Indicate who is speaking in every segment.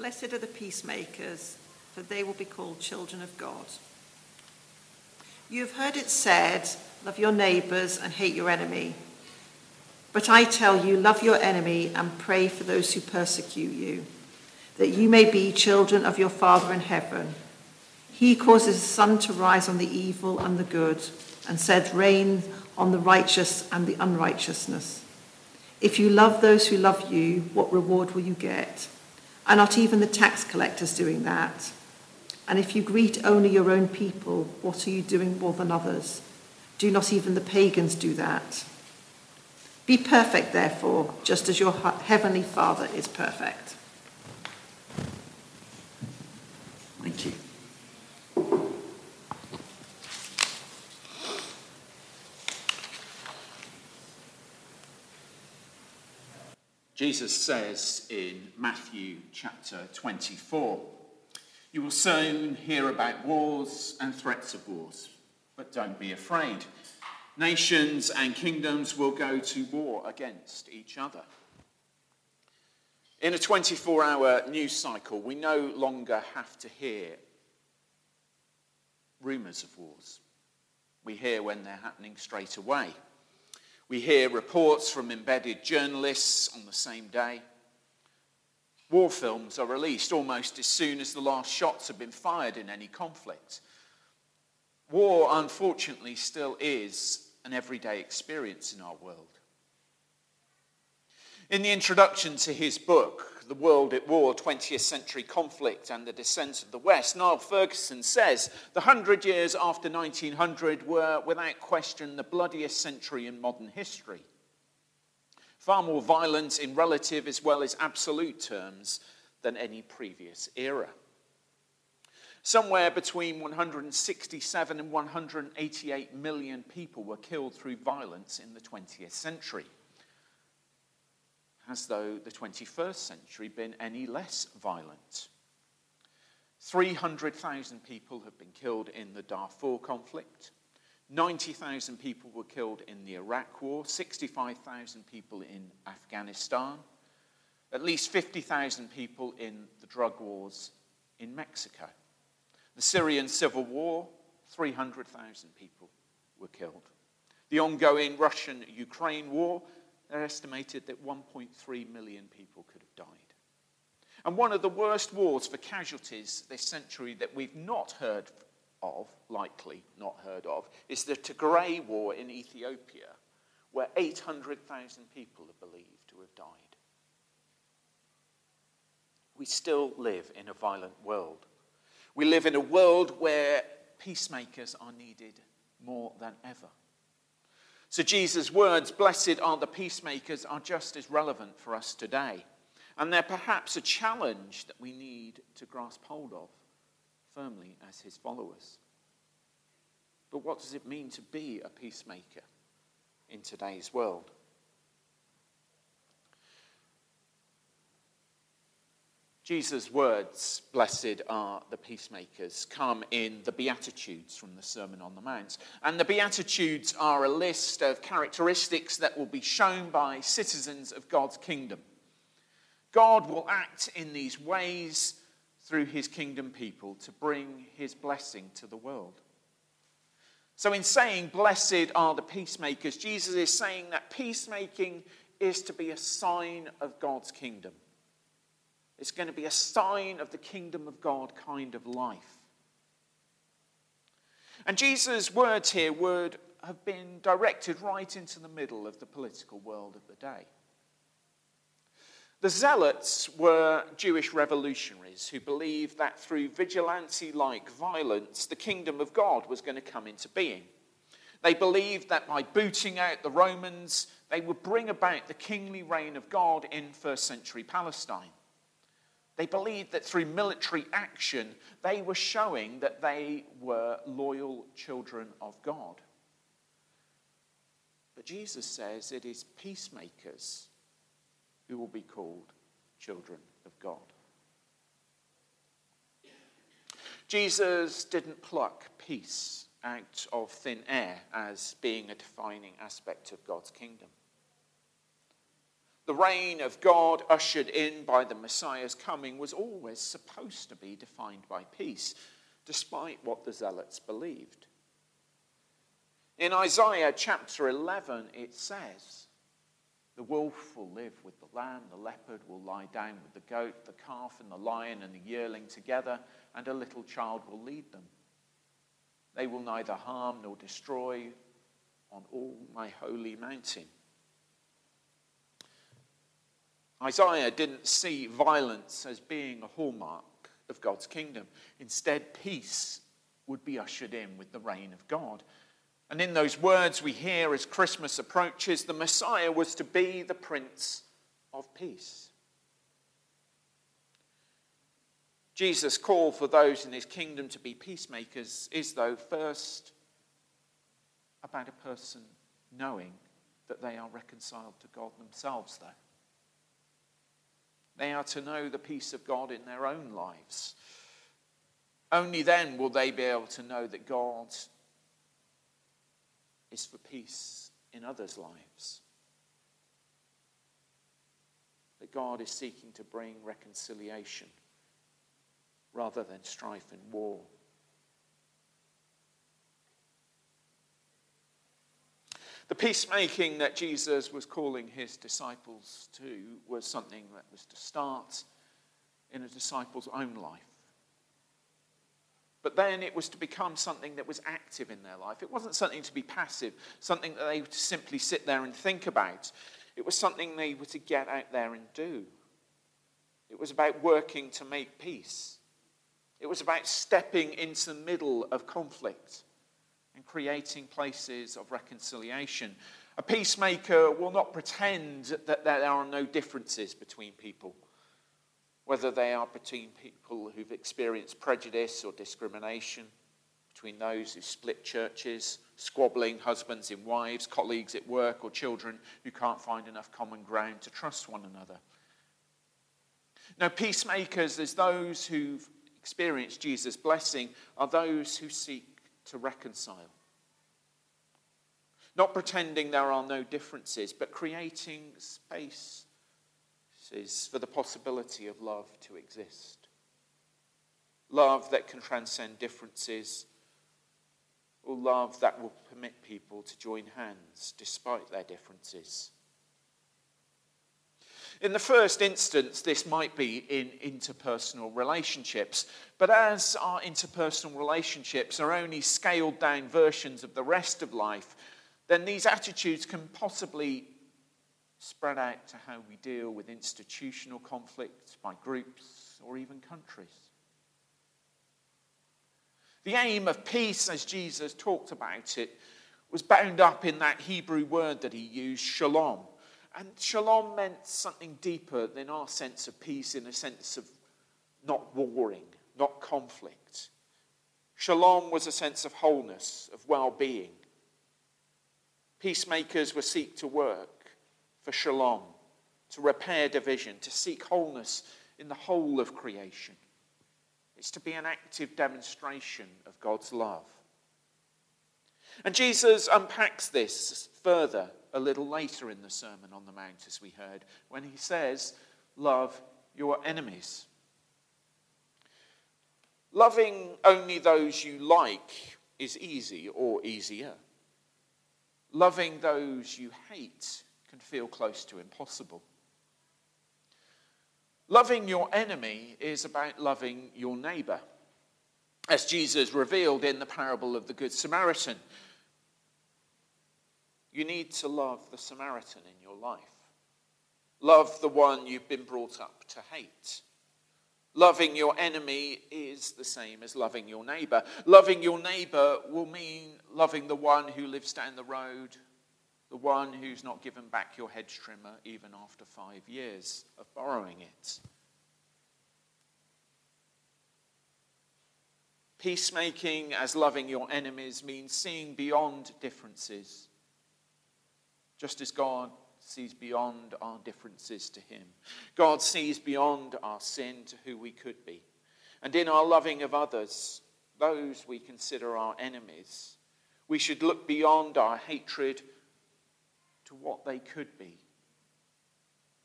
Speaker 1: Blessed are the peacemakers, for they will be called children of God. You have heard it said, love your neighbours and hate your enemy. But I tell you, love your enemy and pray for those who persecute you, that you may be children of your Father in heaven. He causes the sun to rise on the evil and the good, and sends rain on the righteous and the unrighteousness. If you love those who love you, what reward will you get? Are not even the tax collectors doing that? And if you greet only your own people, what are you doing more than others? Do not even the pagans do that? Be perfect, therefore, just as your heavenly Father is perfect.
Speaker 2: Thank you. Jesus says in Matthew chapter 24, "You will soon hear about wars and threats of wars, but don't be afraid. Nations and kingdoms will go to war against each other." In a 24-hour news cycle, we no longer have to hear rumours of wars. We hear when they're happening straight away. We hear reports from embedded journalists on the same day. War films are released almost as soon as the last shots have been fired in any conflict. War, unfortunately, still is an everyday experience in our world. In the introduction to his book, The World at War, 20th Century Conflict and the Descent of the West, Niall Ferguson says, "The 100 years after 1900 were, without question, the bloodiest century in modern history. Far more violent in relative as well as absolute terms than any previous era. Somewhere between 167 and 188 million people were killed through violence in the 20th century. As though the 21st century been any less violent. 300,000 people have been killed in the Darfur conflict. 90,000 people were killed in the Iraq war. 65,000 people in Afghanistan. At least 50,000 people in the drug wars in Mexico. The Syrian civil war, 300,000 people were killed. The ongoing Russian-Ukraine war, they're estimated that 1.3 million people could have died. And one of the worst wars for casualties this century that we've not heard of, likely not heard of, is the Tigray War in Ethiopia, where 800,000 people are believed to have died. We still live in a violent world. We live in a world where peacemakers are needed more than ever. So Jesus' words, "Blessed are the peacemakers," are just as relevant for us today. And they're perhaps a challenge that we need to grasp hold of firmly as his followers. But what does it mean to be a peacemaker in today's world? Jesus' words, "Blessed are the peacemakers," come in the Beatitudes from the Sermon on the Mount. And the Beatitudes are a list of characteristics that will be shown by citizens of God's kingdom. God will act in these ways through his kingdom people to bring his blessing to the world. So in saying, "Blessed are the peacemakers," Jesus is saying that peacemaking is to be a sign of God's kingdom. It's going to be a sign of the kingdom of God kind of life. And Jesus' words here would have been directed right into the middle of the political world of the day. The Zealots were Jewish revolutionaries who believed that through vigilante-like violence, the kingdom of God was going to come into being. They believed that by booting out the Romans, they would bring about the kingly reign of God in first century Palestine. They believed that through military action, they were showing that they were loyal children of God. But Jesus says it is peacemakers who will be called children of God. Jesus didn't pluck peace out of thin air as being a defining aspect of God's kingdom. The reign of God ushered in by the Messiah's coming was always supposed to be defined by peace, despite what the zealots believed. In Isaiah chapter 11, it says, "The wolf will live with the lamb, the leopard will lie down with the goat, the calf and the lion and the yearling together, and a little child will lead them. They will neither harm nor destroy on all my holy mountain." Isaiah didn't see violence as being a hallmark of God's kingdom. Instead, peace would be ushered in with the reign of God. And in those words we hear as Christmas approaches, the Messiah was to be the Prince of Peace. Jesus' call for those in his kingdom to be peacemakers is, though, first about a person knowing that they are reconciled to God themselves, though. They are to know the peace of God in their own lives. Only then will they be able to know that God is for peace in others' lives. That God is seeking to bring reconciliation rather than strife and war. The peacemaking that Jesus was calling his disciples to was something that was to start in a disciple's own life. But then it was to become something that was active in their life. It wasn't something to be passive, something that they would simply sit there and think about. It was something they were to get out there and do. It was about working to make peace. It was about stepping into the middle of conflict and creating places of reconciliation. A peacemaker will not pretend that there are no differences between people, whether they are between people who've experienced prejudice or discrimination, between those who split churches, squabbling husbands and wives, colleagues at work, or children who can't find enough common ground to trust one another. Now, peacemakers, as those who've experienced Jesus' blessing, are those who seek to reconcile. Not pretending there are no differences, but creating spaces for the possibility of love to exist. Love that can transcend differences, or love that will permit people to join hands despite their differences. In the first instance, this might be in interpersonal relationships, but as our interpersonal relationships are only scaled down versions of the rest of life, then these attitudes can possibly spread out to how we deal with institutional conflicts by groups or even countries. The aim of peace, as Jesus talked about it, was bound up in that Hebrew word that he used, shalom. And shalom meant something deeper than our sense of peace, in a sense of not warring, not conflict. Shalom was a sense of wholeness, of well-being. Peacemakers were seek to work for shalom, to repair division, to seek wholeness in the whole of creation. It's to be an active demonstration of God's love. And Jesus unpacks this further a little later in the Sermon on the Mount, as we heard, when he says, love your enemies. Loving only those you like is easy or easier. Loving those you hate can feel close to impossible. Loving your enemy is about loving your neighbour, as Jesus revealed in the parable of the Good Samaritan. You need to love the Samaritan in your life. Love the one you've been brought up to hate. Loving your enemy is the same as loving your neighbour. Loving your neighbour will mean loving the one who lives down the road, the one who's not given back your hedge trimmer even after 5 years of borrowing it. Peacemaking as loving your enemies means seeing beyond differences, just as God sees beyond our differences to him. God sees beyond our sin to who we could be. And in our loving of others, those we consider our enemies, we should look beyond our hatred to what they could be.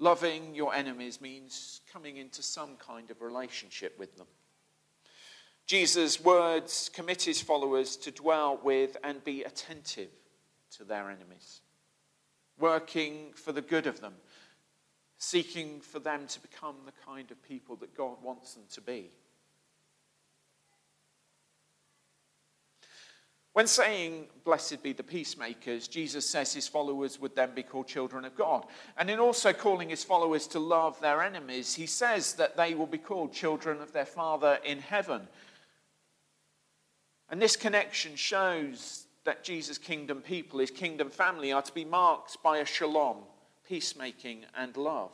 Speaker 2: Loving your enemies means coming into some kind of relationship with them. Jesus' words commit his followers to dwell with and be attentive to their enemies, working for the good of them, seeking for them to become the kind of people that God wants them to be. When saying, "Blessed be the peacemakers," Jesus says his followers would then be called children of God. And in also calling his followers to love their enemies, he says that they will be called children of their Father in heaven. And this connection shows that Jesus' kingdom people, his kingdom family, are to be marked by a shalom, peacemaking and love.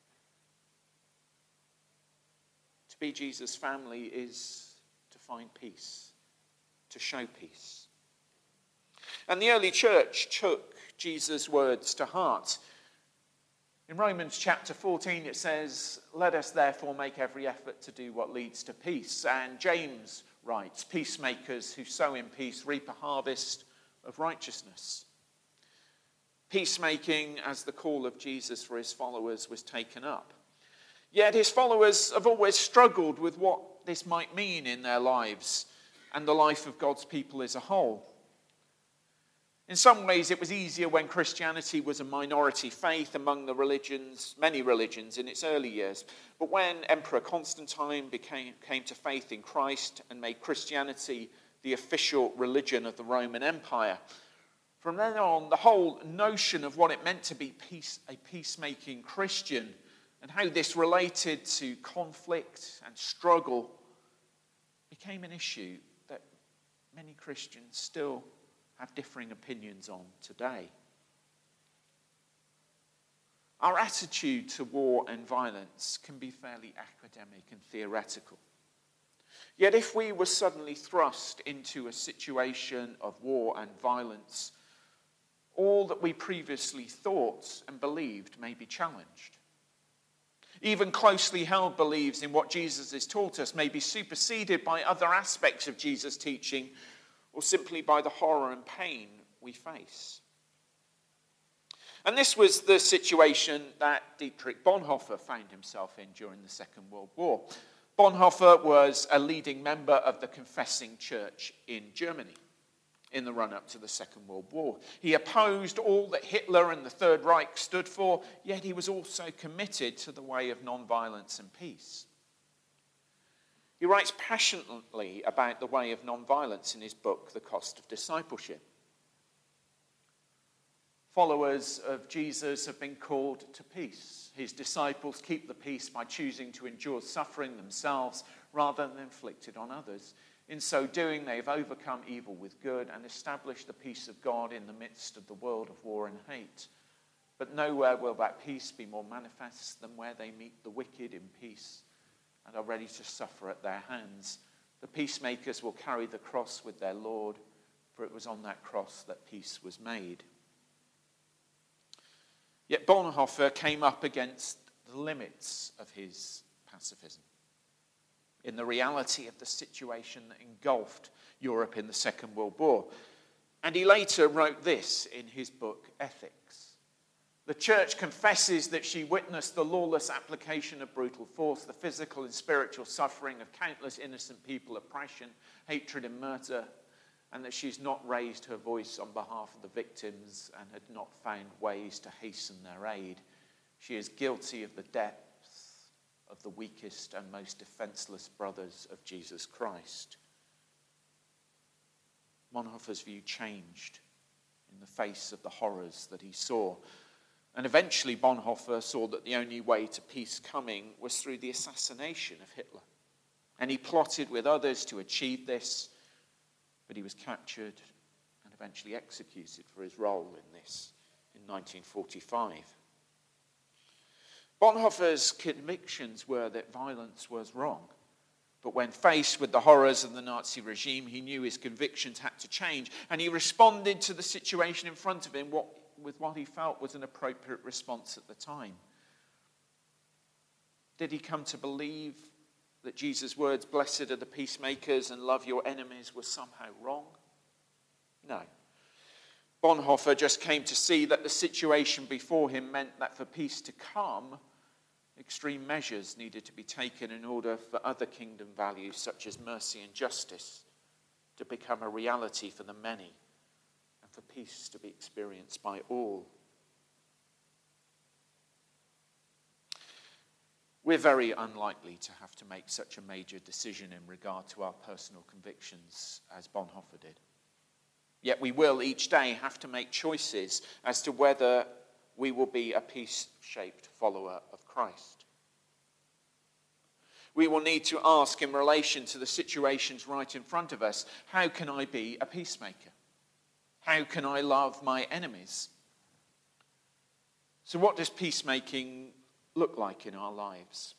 Speaker 2: To be Jesus' family is to find peace, to show peace. And the early church took Jesus' words to heart. In Romans chapter 14 it says, "Let us therefore make every effort to do what leads to peace." And James writes, "Peacemakers who sow in peace reap a harvest of righteousness." Peacemaking, as the call of Jesus for his followers, was taken up. Yet his followers have always struggled with what this might mean in their lives and the life of God's people as a whole. In some ways, it was easier when Christianity was a minority faith among the religions, many religions in its early years. But when Emperor Constantine came to faith in Christ and made Christianity the official religion of the Roman Empire, from then on, the whole notion of what it meant to be a peacemaking Christian and how this related to conflict and struggle became an issue that many Christians still have differing opinions on today. Our attitude to war and violence can be fairly academic and theoretical. Yet if we were suddenly thrust into a situation of war and violence, all that we previously thought and believed may be challenged. Even closely held beliefs in what Jesus has taught us may be superseded by other aspects of Jesus' teaching, or simply by the horror and pain we face. And this was the situation that Dietrich Bonhoeffer found himself in during the Second World War. Bonhoeffer was a leading member of the Confessing Church in Germany in the run-up to the Second World War. He opposed all that Hitler and the Third Reich stood for, yet he was also committed to the way of non-violence and peace. He writes passionately about the way of non-violence in his book, The Cost of Discipleship. Followers of Jesus have been called to peace. His disciples keep the peace by choosing to endure suffering themselves rather than inflict it on others. In so doing, they have overcome evil with good and established the peace of God in the midst of the world of war and hate. But nowhere will that peace be more manifest than where they meet the wicked in peace and are ready to suffer at their hands. The peacemakers will carry the cross with their Lord, for it was on that cross that peace was made. Yet Bonhoeffer came up against the limits of his pacifism in the reality of the situation that engulfed Europe in the Second World War. And he later wrote this in his book, Ethics. The church confesses that she witnessed the lawless application of brutal force, the physical and spiritual suffering of countless innocent people, oppression, hatred and murder, and that she's not raised her voice on behalf of the victims and had not found ways to hasten their aid. She is guilty of the depths of the weakest and most defenseless brothers of Jesus Christ. Bonhoeffer's view changed in the face of the horrors that he saw. And eventually Bonhoeffer saw that the only way to peace coming was through the assassination of Hitler. And he plotted with others to achieve this, but he was captured and eventually executed for his role in this in 1945. Bonhoeffer's convictions were that violence was wrong. But when faced with the horrors of the Nazi regime, he knew his convictions had to change, and he responded to the situation in front of him with what he felt was an appropriate response at the time. Did he come to believe that Jesus' words, "Blessed are the peacemakers and love your enemies," were somehow wrong? No. Bonhoeffer just came to see that the situation before him meant that for peace to come, extreme measures needed to be taken in order for other kingdom values such as mercy and justice to become a reality for the many and for peace to be experienced by all. We're very unlikely to have to make such a major decision in regard to our personal convictions as Bonhoeffer did. Yet we will each day have to make choices as to whether we will be a peace-shaped follower of Christ. We will need to ask in relation to the situations right in front of us, how can I be a peacemaker? How can I love my enemies? So what does peacemaking look like in our lives?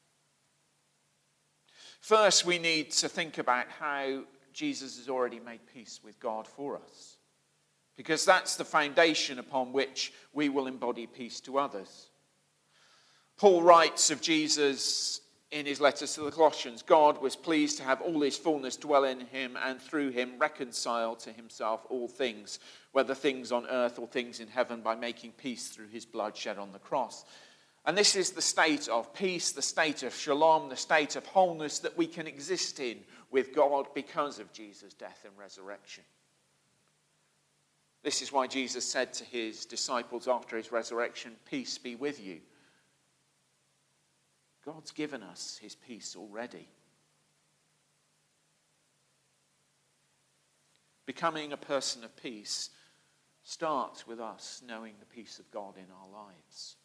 Speaker 2: First, we need to think about how Jesus has already made peace with God for us, because that's the foundation upon which we will embody peace to others. Paul writes of Jesus in his letters to the Colossians, God was pleased to have all his fullness dwell in him and through him reconcile to himself all things, whether things on earth or things in heaven, by making peace through his blood shed on the cross. And this is the state of peace, the state of shalom, the state of wholeness that we can exist in with God because of Jesus' death and resurrection. This is why Jesus said to his disciples after his resurrection, peace be with you. God's given us his peace already. Becoming a person of peace starts with us knowing the peace of God in our lives.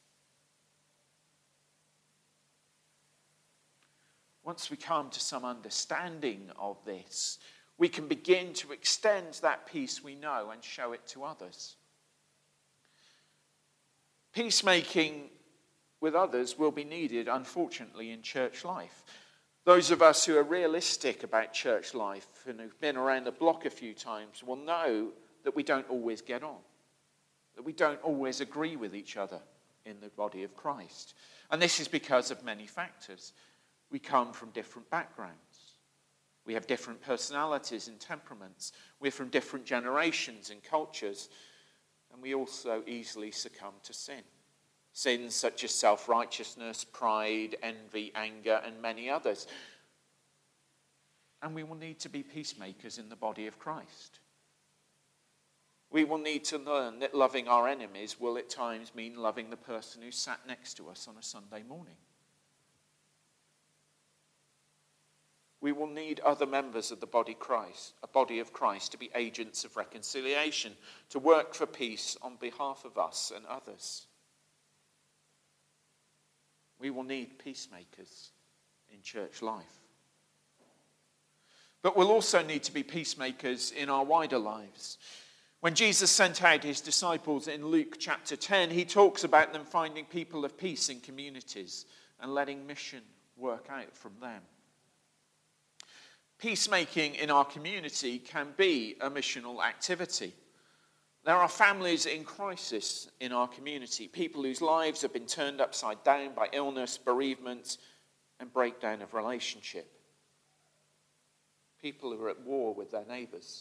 Speaker 2: Once we come to some understanding of this, we can begin to extend that peace we know and show it to others. Peacemaking with others will be needed, unfortunately, in church life. Those of us who are realistic about church life and who've been around the block a few times will know that we don't always get on, that we don't always agree with each other in the body of Christ. And this is because of many factors. We come from different backgrounds. We have different personalities and temperaments. We're from different generations and cultures. And we also easily succumb to sin. Sins such as self-righteousness, pride, envy, anger, and many others. And we will need to be peacemakers in the body of Christ. We will need to learn that loving our enemies will at times mean loving the person who sat next to us on a Sunday morning. We will need other members of the body of Christ, to be agents of reconciliation, to work for peace on behalf of us and others. We will need peacemakers in church life. But we'll also need to be peacemakers in our wider lives. When Jesus sent out his disciples in Luke chapter 10, he talks about them finding people of peace in communities and letting mission work out from them. Peacemaking in our community can be a missional activity. There are families in crisis in our community, people whose lives have been turned upside down by illness, bereavement, and breakdown of relationship. People who are at war with their neighbours.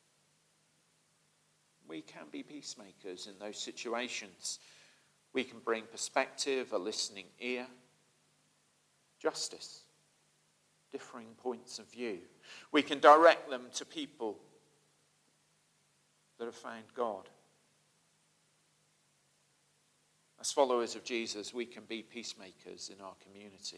Speaker 2: We can be peacemakers in those situations. We can bring perspective, a listening ear, justice, differing points of view. We can direct them to people that have found God. As followers of Jesus, we can be peacemakers in our community.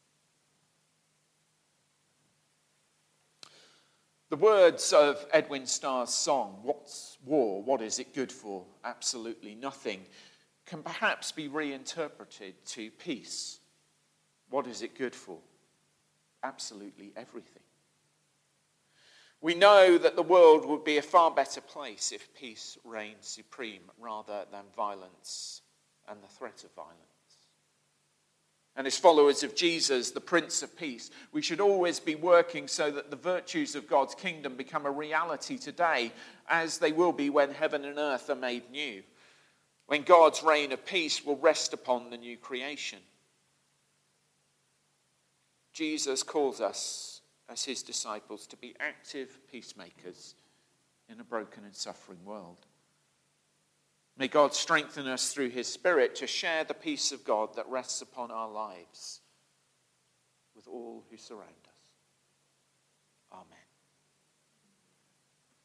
Speaker 2: The words of Edwin Starr's song, "What's war? What is it good for? Absolutely nothing," can perhaps be reinterpreted to peace. What is it good for? Absolutely everything. We know that the world would be a far better place if peace reigned supreme rather than violence and the threat of violence. And as followers of Jesus, the Prince of Peace, we should always be working so that the virtues of God's kingdom become a reality today, as they will be when heaven and earth are made new, when God's reign of peace will rest upon the new creation. Jesus calls us as his disciples to be active peacemakers in a broken and suffering world. May God strengthen us through his Spirit to share the peace of God that rests upon our lives with all who surround us.